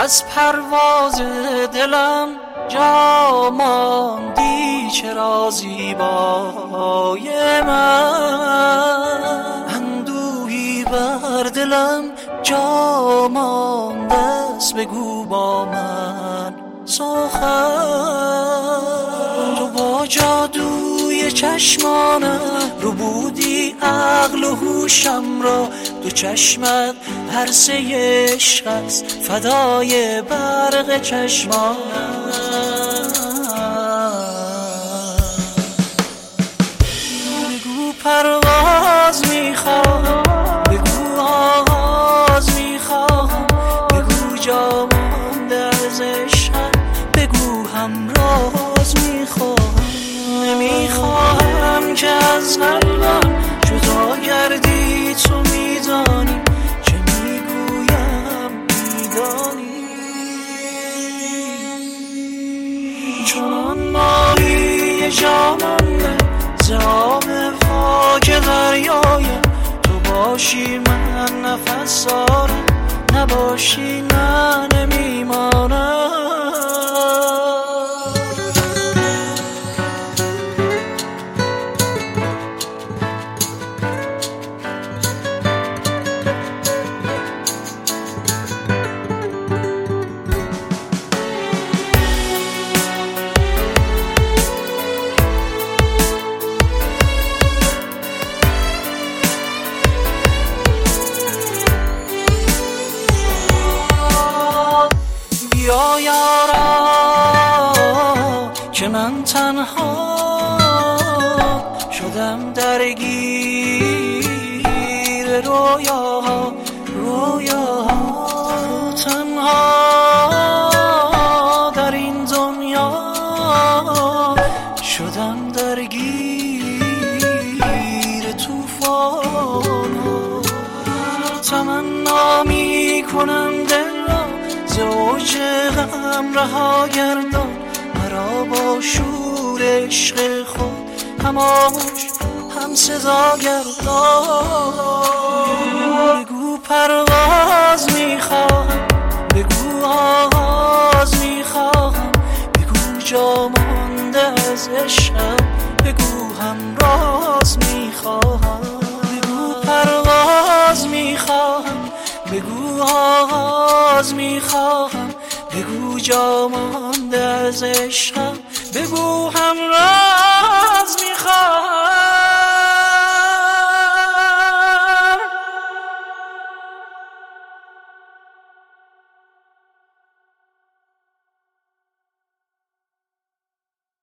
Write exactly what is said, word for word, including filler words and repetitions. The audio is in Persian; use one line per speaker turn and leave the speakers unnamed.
از پرواز دلم جا ماندی چرا زیبای من، اندوهی بر دلم جا مانده است بگو با من سخن. تو با جادوی چشمانم رو بودی عقل و هوشم را، دو چشمت عرصه عشق است فدای برق چشمانم. بگو پرواز میخواهم، بگو آغاز میخواهم، بگو جا مانده از عشقم، بگو همراز میخواهم. نمیخواهم که از قلبم جدا گردی، تو میدانی چه میگویم میدانی. چون ماهی جا مانده ز آب پاک دریایم، تو باشی من نفس دارم، نباشی نه نمیمانم. بیا یارا که من تنها شدم درگیر رویاها، رویاها تنها در این دنیا شدم درگیر توفانها. تمنا می کنم دل را ز اوج غم رها گردان، مرا با شور عشق خود هماغوش هم صدا گردان. بگو پرواز میخواهم، بگو آغاز میخواهم، بگو جا مانده از عشقم، بگو همراز میخواهم. بگو پرواز میخواهم، بگو آغاز میخواهم، بگو جا مانده از عشقم، بگو همراز